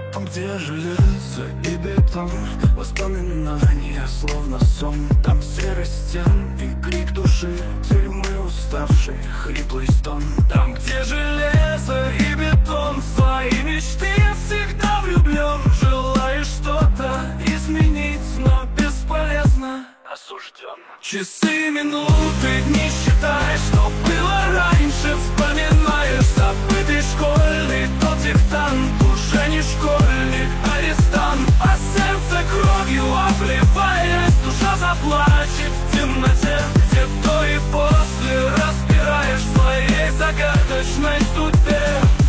Там, где железо и бетон, воспоминания словно сон. Там серость стен и крик души, тюрьмы уставший, хриплый стон. Там, где железо и бетон, в свои мечты я всегда влюблен. Желаешь что-то изменить, но бесполезно, осужден. Часы, минуты, дни считаешь, что было раньше. Вспоминаешь забытый школьный тот диктант. Уже не школьник, арестант, а сердце кровью обливаясь, душа заплачет в темноте, где до и после разбираешь в своей загадочной судьбе.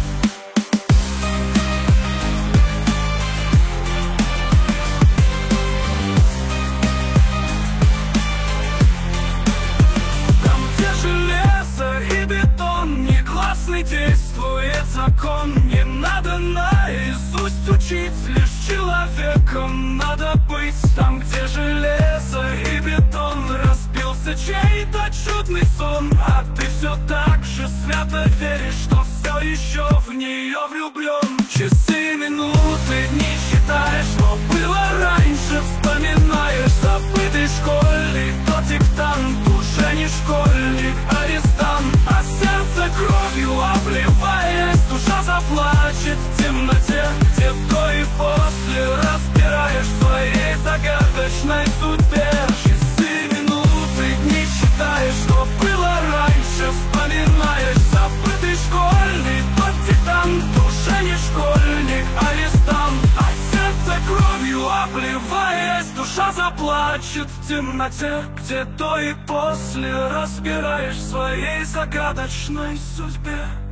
Действует закон, не надо наизусть учить, лишь человеком надо быть. Там, где железо и бетон, разбился чей-то чудный сон, а ты все так же свято веришь, что все еще в нее влюблен. Часы, минуты, дни считаешь, что было раньше. Вспоминаешь забытый школьный тот диктант. Уже не школьник, арестант, а сердце кровью обливаясь, душа заплачет в темноте, где до и после разбираешь в своей загадочной судьбе. Часы, минуты, дни считаешь, что было раньше. Вспоминаешь забытый школьный тот диктант. Уже не школьник, арестант, а сердце кровью обливаясь, душа заплачет в темноте, где до и после разбираешь в своей загадочной судьбе.